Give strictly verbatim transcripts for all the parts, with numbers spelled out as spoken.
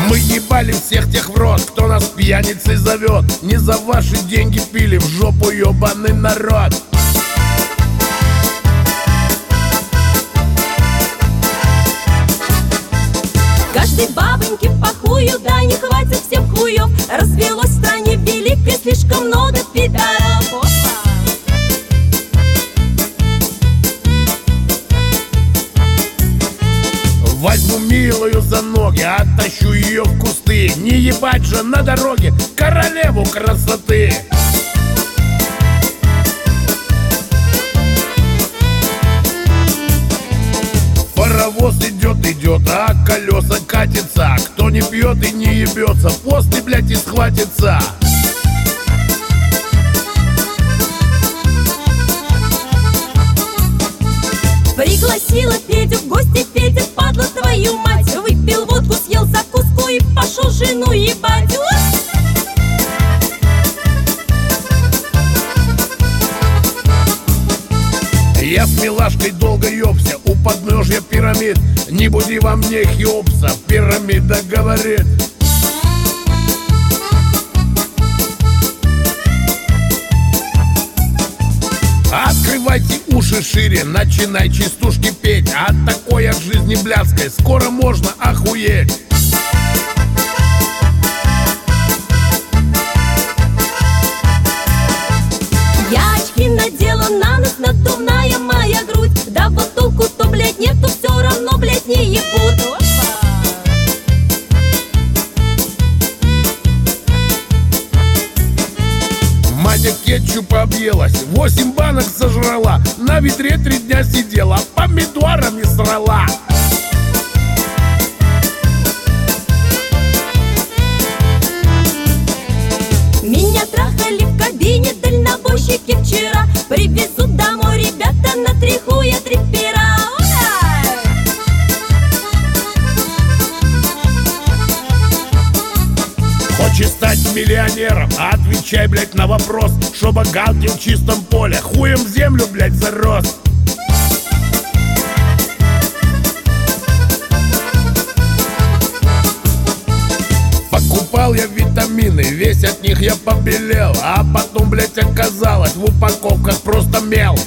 Мы ебали всех тех в рот, кто нас пьяницей зовет. Не за ваши деньги пили, в жопу ебаный народ. Каждой бабоньке по хую, да не хватит всем хуев. Развелось в стране великой слишком много пидоров. Возьму милую за ноги, оттащу ее в кусты. Не ебать же на дороге королеву красоты. Паровоз идет, идет, а колеса катится. Кто не пьет и не ебется, после, блядь, и схватится. Пригласила Федю в гости, Федя, падла твою мать. Выпил водку, съел закуску и пошел жену ебать. Я с милашкой долго ёбся у подножья пирамид. Не буди во мне Хеопса, пирамида говорит. Открывайте уши шире, начинай частушки петь. От такой от жизни блядской скоро можно охуеть. Я очки надела на нос, надувная моя грудь. Да вот толку-то, блядь, нету, все равно, блядь, не ебут. Мадя кетчупа объелась, восемь банок сожрала. На ведре три дня сидела, помидорами срала. Меня трахали в кабине дальнобойщики вчера. Привезут домой ребята на три хуя три пера. Хочешь стать миллионером? Отвечай, блядь, на вопрос. Чтобы галки в чистом поле хуем в землю, блядь, зарос. Покупал я витамины, весь от них я побелел. А потом, блядь, оказалось, в упаковках просто мел.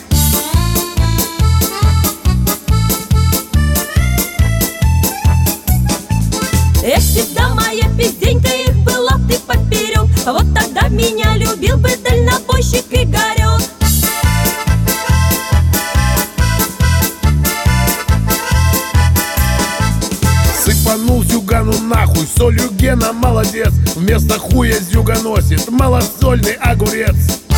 Эх, всегда моя пизденька, их была ты поперек. Вот тогда меня любил бы дальнобойщик Игорек. Сыпанул Зюгану нахуй, солью Гена молодец. Вместо хуя Зюга носит малосольный огурец.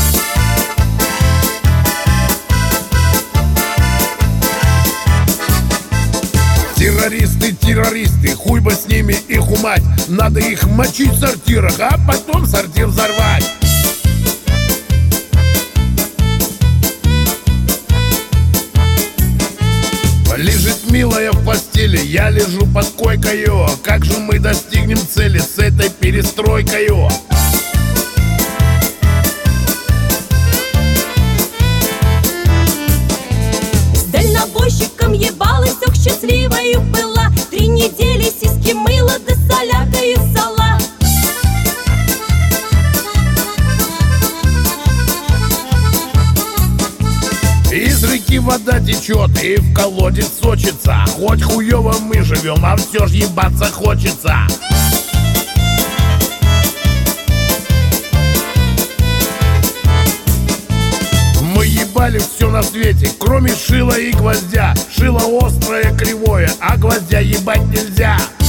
Террористы, террористы, хуй бы с ними их умать. Надо их мочить в сортирах, а потом сортир взорвать. Лежит милая в постели, я лежу под койкою. Как же мы достигнем цели с этой перестройкою? С дальнобойщиком ебалась, ох, счастливою была. Три недели сиськи мыла, да соляркою сала. Из реки вода течет и в колодец сочится. Хоть хуёво мы живем, а все ж ебаться хочется. Мы ебали все на свете, кроме шила и гвоздя. Шило острое, кривое, а гвоздя ебать нельзя.